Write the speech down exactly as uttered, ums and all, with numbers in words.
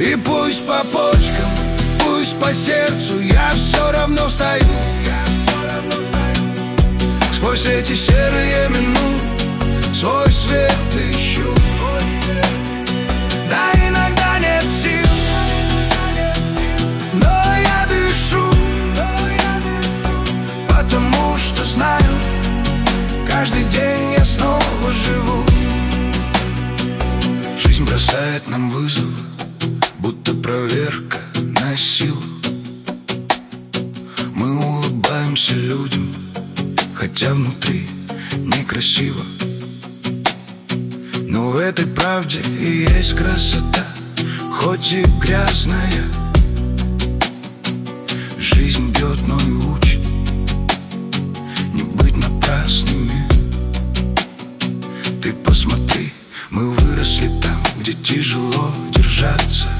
И пусть по почкам, пусть по сердцу, я все равно встаю. Сквозь эти серые минуты свой свет ищу. Да, иногда нет сил, но я дышу, потому что знаю, каждый день я снова живу. Жизнь бросает нам вызов, будто проверка на силу. Мы улыбаемся людям, хотя внутри некрасиво. Но в этой правде и есть красота, хоть и грязная. Жизнь бьет, но и учит не быть напрасными. Ты посмотри, мы выросли там, где тяжело держаться.